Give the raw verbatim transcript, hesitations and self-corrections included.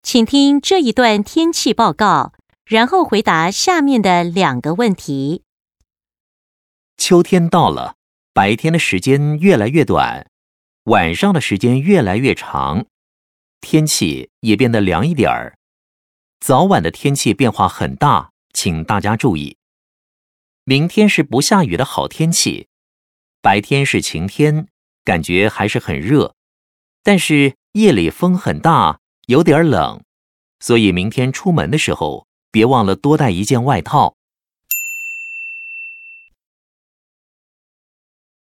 请听这一段天气报告，然后回答下面的两个问题。 秋天到了，白天的时间越来越短，晚上的时间越来越长，天气也变得凉一点儿。早晚的天气变化很大，请大家注意。明天是不下雨的好天气，白天是晴天，感觉还是很热，但是夜里风很大，有点冷，所以明天出门的时候别忘了多带一件外套。